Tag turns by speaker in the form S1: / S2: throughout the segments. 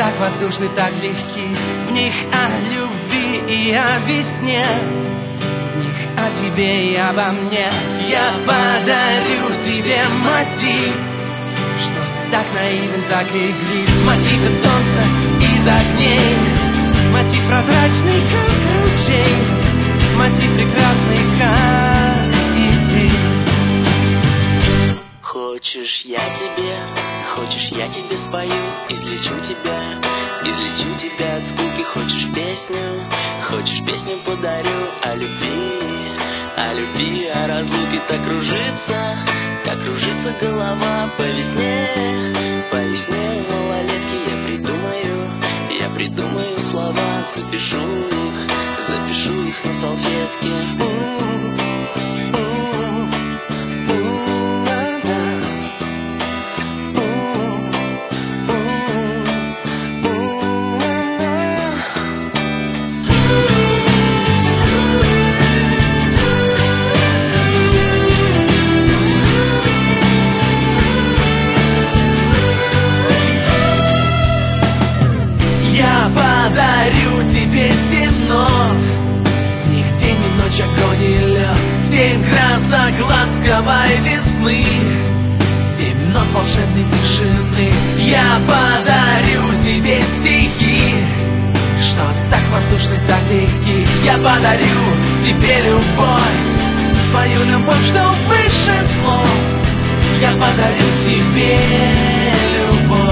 S1: так воздушны, так легки. В них о любви и о весне, в них о тебе и обо мне. Я подарю тебе мотив, что так наивен, так игрив. Мотив от солнца из огней, мотив прозрачный, как ручей, мотив прекрасный, как и ты.
S2: Хочешь, я тебе спою, излечу тебя от скуки. Хочешь песню подарю о любви, о разлуке. Так кружится голова по весне у малолетки. Я придумаю слова, запишу их на салфетке.
S1: Я подарю тебе 7 нот, в них день и ночь, огонь и лед. 7 градусов гладкой весны, 7 нот волшебной тишины. Я подарю тебе стихи, что так воздушны, так легки. Я подарю тебе любовь, свою любовь, что выше слов. Я подарю тебе любовь.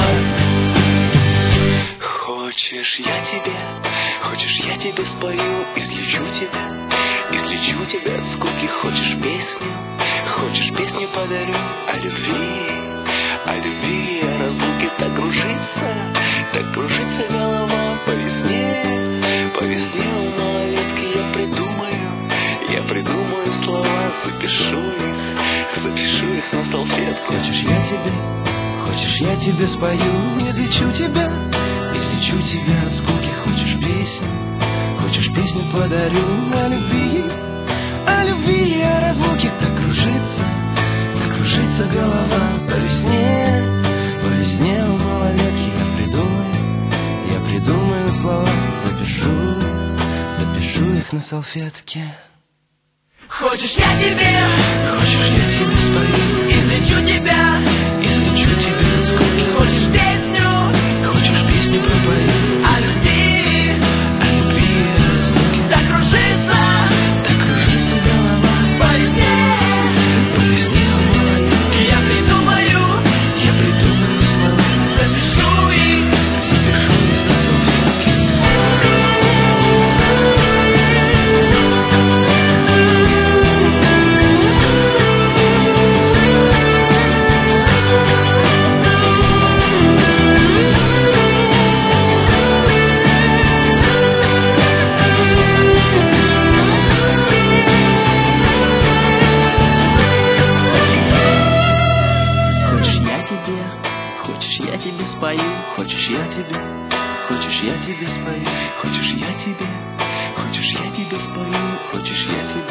S2: Хочешь, я тебе спою, излечу тебя от скуки. Хочешь песню подарю о любви, о разлуке. Так кружится голова по весне у малолетки. Я придумаю слова, запишу их на салфетку.
S1: Хочешь, я тебе спою, излечу тебя от скуки. Хочешь песню подарю о любви, о разлуке. Так кружится голова по весне у малолетки. Я придумаю слова, запишу их на салфетке. Хочешь, я тебе спою, излечу тебя от скуки. Хочешь песню пропою о любви, о разлуке. Так кружится голова по весне у малолетки. Я придумаю слова, запишу их на салфетке.
S2: Хочешь, я тебе спою,